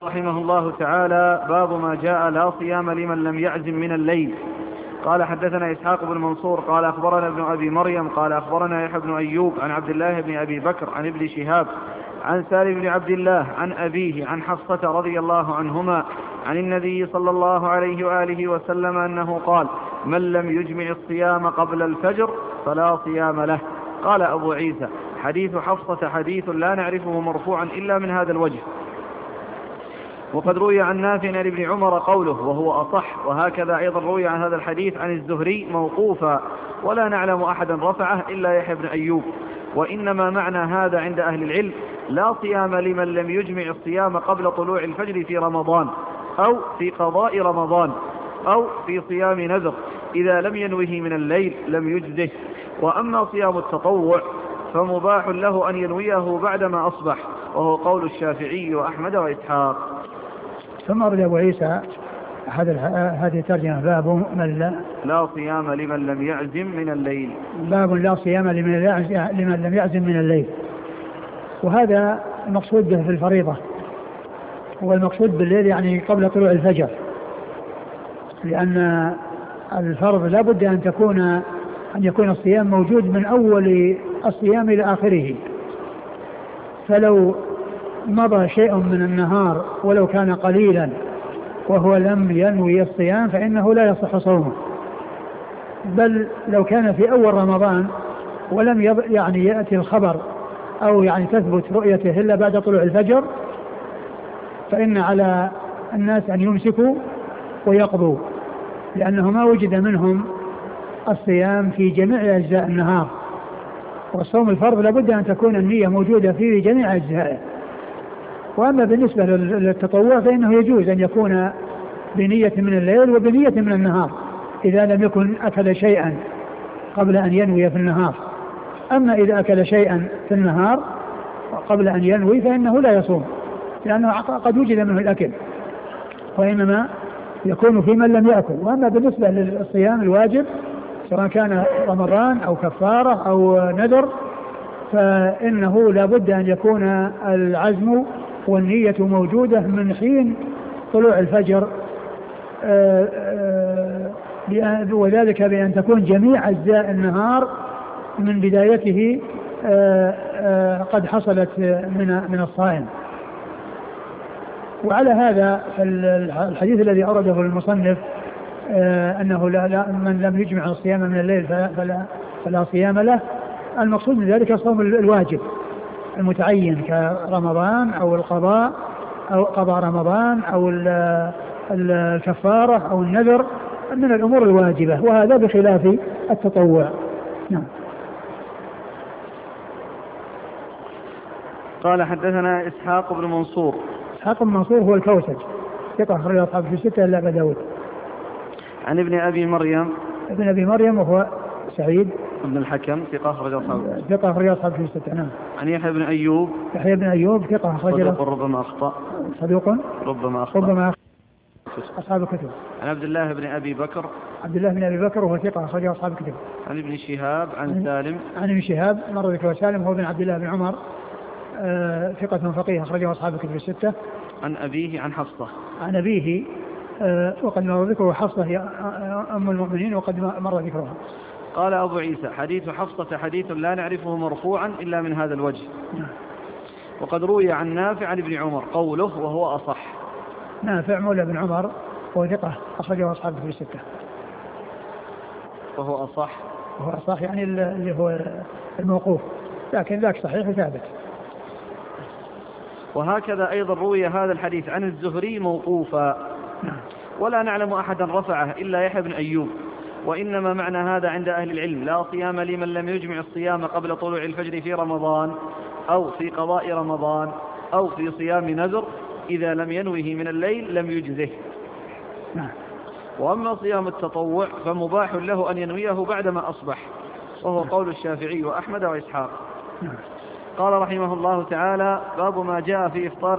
رحمه الله تعالى: باب ما جاء لا صيام لمن لم يعزم من الليل. قال: حدثنا إسحاق بن منصور قال أخبرنا ابن أبي مريم قال أخبرنا يحيى بن أيوب عن عبد الله بن أبي بكر عن ابن شهاب عن سالم بن عبد الله عن أبيه عن حفصة رضي الله عنهما عن النبي صلى الله عليه وآله وسلم أنه قال: من لم يجمع الصيام قبل الفجر فلا صيام له. قال أبو عيسى: حديث حفصة حديث لا نعرفه مرفوعا إلا من هذا الوجه. وقد روي عن نافع عن ابن عمر قوله وهو أصح، وهكذا أيضا روي عن هذا الحديث عن الزهري موقوفا، ولا نعلم أحدا رفعه إلا يحيى بن أيوب. وإنما معنى هذا عند أهل العلم: لا صيام لمن لم يجمع الصيام قبل طلوع الفجر في رمضان أو في قضاء رمضان أو في صيام نذر، إذا لم ينوه من الليل لم يجزه. وأما صيام التطوع فمباح له أن ينويه بعدما أصبح، وهو قول الشافعي وأحمد وإسحاق. ثم أرد أبو عيسى هذه الترجمة: باب من لا صيام لمن لم يعزم من الليل. باب لا صيام لمن لم يعزم من الليل. وهذا المقصود به في الفريضة، والمقصود بالليل يعني قبل طلوع الفجر، لأن الفرض لا بد أن يكون الصيام موجود من أول الصيام إلى آخره. فلو مضى شيء من النهار ولو كان قليلا وهو لم ينوي الصيام فإنه لا يصح صومه، بل لو كان في أول رمضان ولم يأتي الخبر أو تثبت رؤيته إلا بعد طلوع الفجر، فإن على الناس أن يمسكوا ويقضوا، لأنه ما وجد منهم الصيام في جميع أجزاء النهار، والصوم الفرض لابد أن تكون النية موجودة في جميع أجزائه. وأما بالنسبة للتطوع فإنه يجوز أن يكون بنية من الليل وبنية من النهار، إذا لم يكن أكل شيئا قبل أن ينوي في النهار. أما إذا أكل شيئا في النهار قبل أن ينوي فإنه لا يصوم، لأنه قد وجد منه الأكل، وإنما يكون في من لم يأكل. وأما بالنسبة للصيام الواجب سواء كان رمضان أو كفارة أو نذر فإنه لا بد أن يكون العزم والنية موجودة من حين طلوع الفجر، وذلك بأن تكون جميع أجزاء النهار من بدايته قد حصلت من الصائم. وعلى هذا الحديث الذي أورده المصنف أنه من لم يجمع الصيام من الليل فلا صيام له، المقصود من ذلك الصوم الواجب المتعين كرمضان أو القضاء أو قضاء رمضان أو الكفارة أو النذر من الأمور الواجبة، وهذا بخلاف التطوع. نعم. قال: حدثنا إسحاق بن منصور. إسحاق بن منصور هو الكوسج، ثقة أخرج أصحابه في الستة إلا أبا داود. عن ابن أبي مريم. ابن أبي مريم وهو سعيد ابن الحكم، ثقة أخرج أصحابه. ثقة أخرج أصحابه في الستة. نعم. عن يحيى بن أيوب. يحيى بن أيوب ثقة أخرج. صدوق ربما أخطأ. صدوق ربما أخطأ. أصحاب الكتب. عن عبد الله بن أبي بكر. عبد الله بن أبي بكر وهو ثقة أخرج أصحاب الكتب. عن ابن شهاب عن سالم. عن ابن شهاب مر ذكره سالم هو بن عبد الله بن عمر، ثقة فقيه أخرجه أصحاب الكتب الستة. عن أبيه عن حفصة. عن أبيه وقد مر ذكره حفصة هي أم المؤمنين وقد مر ذكرها. قال أبو عيسى: حديث حفصة حديث لا نعرفه مرفوعا إلا من هذا الوجه. وقد روي عن نافع عن ابن عمر قوله وهو أصح. نافع مولى بن عمر وهو ثقة أخرجه أصحاب الكتب الستة. وهو أصح. وهو أصح يعني اللي هو الموقوف، لكن ذاك صحيح ثابت. وهكذا أيضا روي هذا الحديث عن الزهري موقوفا، ولا نعلم أحدا رفعه إلا يحيى بن أيوب. وإنما معنى هذا عند أهل العلم: لا صيام لمن لم يجمع الصيام قبل طلوع الفجر في رمضان أو في قضاء رمضان أو في صيام نذر، إذا لم ينوه من الليل لم يجزه. وأما صيام التطوع فمباح له أن ينويه بعدما أصبح، وهو قول الشافعي وأحمد وإسحاق. قال رحمه الله تعالى: باب ما جاء في إفطار